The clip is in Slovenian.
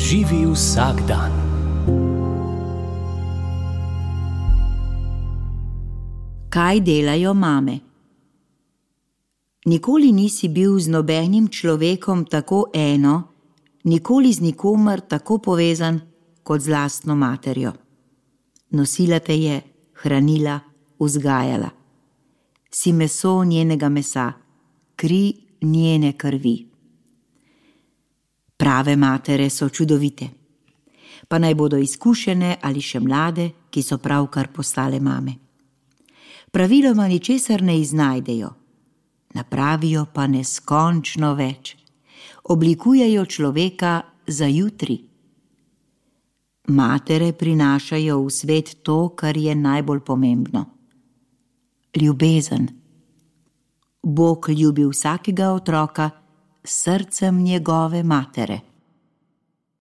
Živi vsak dan. Kaj delajo mame? Nikoli nisi bil z nobenim človekom tako eno, nikoli z nikomer tako povezan kot z lastno materjo. Nosila te je, hranila, vzgajala. Si meso njenega mesa, kri njene krvi. Prave matere so čudovite, pa naj bodo izkušene ali še mlade, ki so pravkar postale mame. Praviloma ničesar ne iznajdejo, napravijo pa neskončno več. Oblikujejo človeka za jutri. Matere prinašajo v svet to, kar je najbolj pomembno. Ljubezen. Bog ljubi vsakega otroka s srcem njegove matere.